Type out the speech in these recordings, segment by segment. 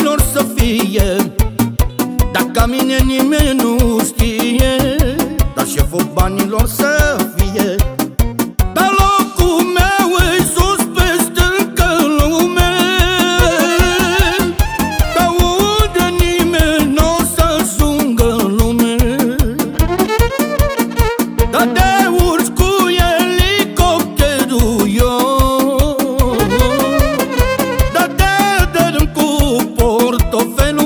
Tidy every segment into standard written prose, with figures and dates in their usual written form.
banilor să fie, dar ca mine nimeni nu știe. Dar șeful banilor să fie, dar locul meu e sus peste încă lume, dar unde nimeni n-o să ajungă în lume. Dar de urci cu elicopterul eu, dar de dărâm cu portofelul.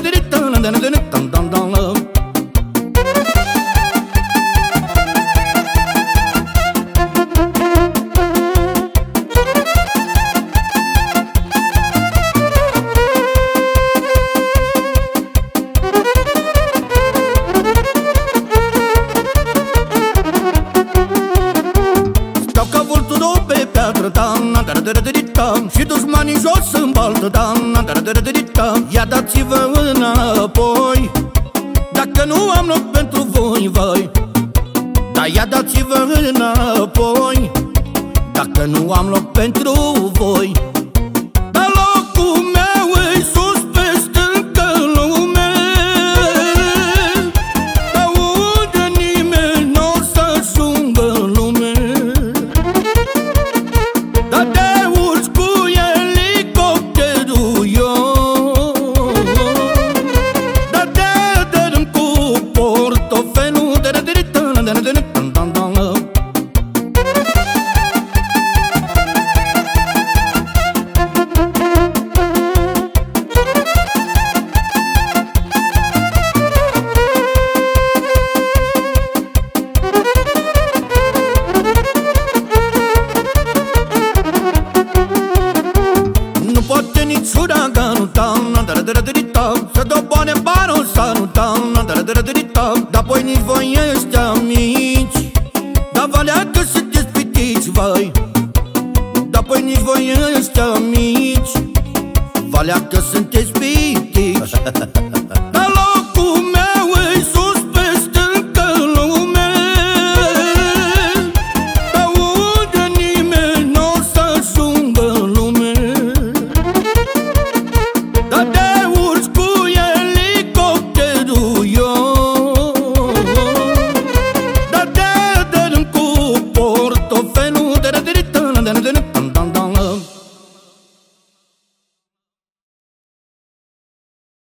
Stau ca vulturul pe piatră, și dușmanii jos în baltă, ia dați-vă înapoi, dacă nu am loc pentru voi, vai. Da, ia dați-vă înapoi, dacă nu am loc pentru voi. Dar locul meu e sus peste încă lume, dar unde nimeni n-o să ajungă în lume. Dar de urci cu elicopterul eu, dar de dărâm cu portofelul. Nu poate nici uraganul să doboane barul sarul, dar apoi nici voi ăștia mici, dar valea că sunteți pitici, vai. Dar apoi nici voi ăștia mici, valea că sunteți pitici.